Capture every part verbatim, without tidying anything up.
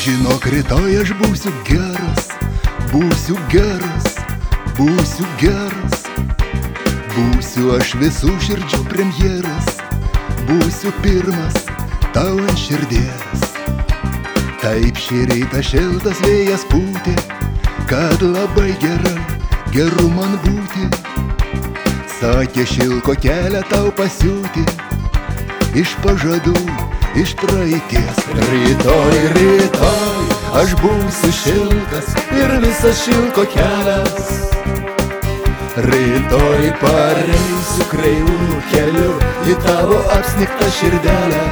žinok, rytoj aš būsiu geras, būsiu geras, būsiu geras. Būsiu aš visų širdžių premjeras, būsiu pirmas tau ant širdies. Taip šį rytą šiltas vėjas pūtė, kad labai gerai, geru man būti. Sakė, šilko kelią tau pasiūti, iš pažadų, iš praeities. Rytoj, rytoj, aš būsiu šilkas ir visas šilko kelias. Rytoj pareisiu kreivų keliu į tavo apsnigtą širdelę.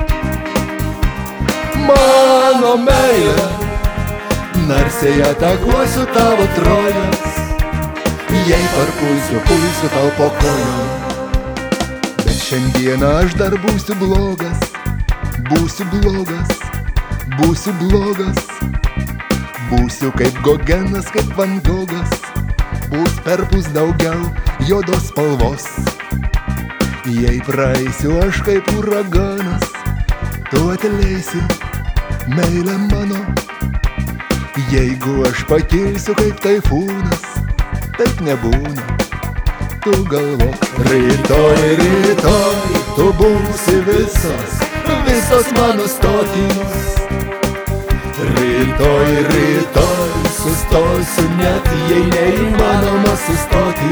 Mano meilė, narsiai atakuosiu tavo trojas, jei parpulsiu, pulsiu tau po kojom. Bet šiandieną aš dar būsiu blogas, būsiu blogas, būsiu blogas. Būsiu kaip Gogenas, kaip Van Gogas, bus perpus daugiau juodos spalvos. Jei praeisiu aš kaip uraganas, tu atleisi, meilė mano. Jeigu aš pakilsiu kaip taifūnas, taip nebūna, tu galvok. Rytoj, rytoj, tu būsi visos, visos mano stotys. Rytoj, rytoj, sustosiu net, jei neįmanoma sustoti.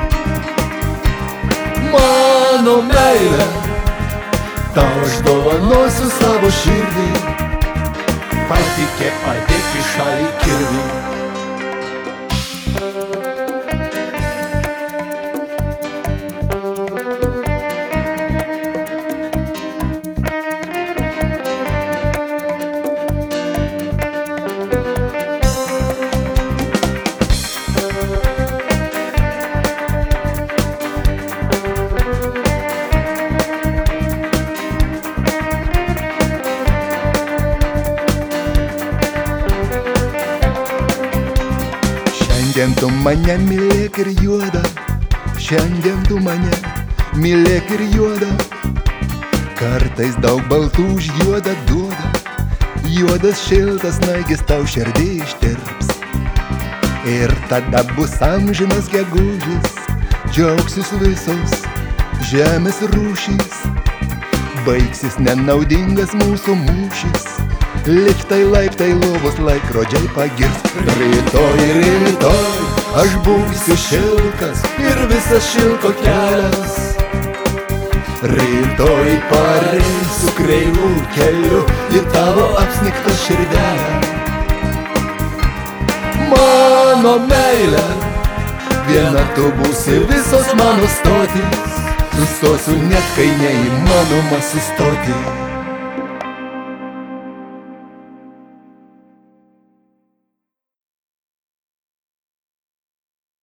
Mano meilė, tau aš dovanosiu savo širdį, patikėk, padėk į šalį kirvį. Šiandien tu mane mylėk ir juoda, šiandien tu mane mylėk ir juoda. Kartais daug baltų už juodą duoda, juodas šiltas naigis tau širdį ištirps. Ir tada bus amžinas gegužis, džiaugsis visos žemės rūšys. Baigsis nenaudingas mūsų mūšis, liftai, laiptai, lovos, laikrodžiai pagirs. Rytoj, rytoj, aš būsiu šilkas ir visas šilko kelias. Rytoj pareisiu kreivų keliu į tavo apsnigtą širdelę. Mano meilė, viena tu būsi visos mano stotys. Sustosiu net, kai neįmanoma sustoti.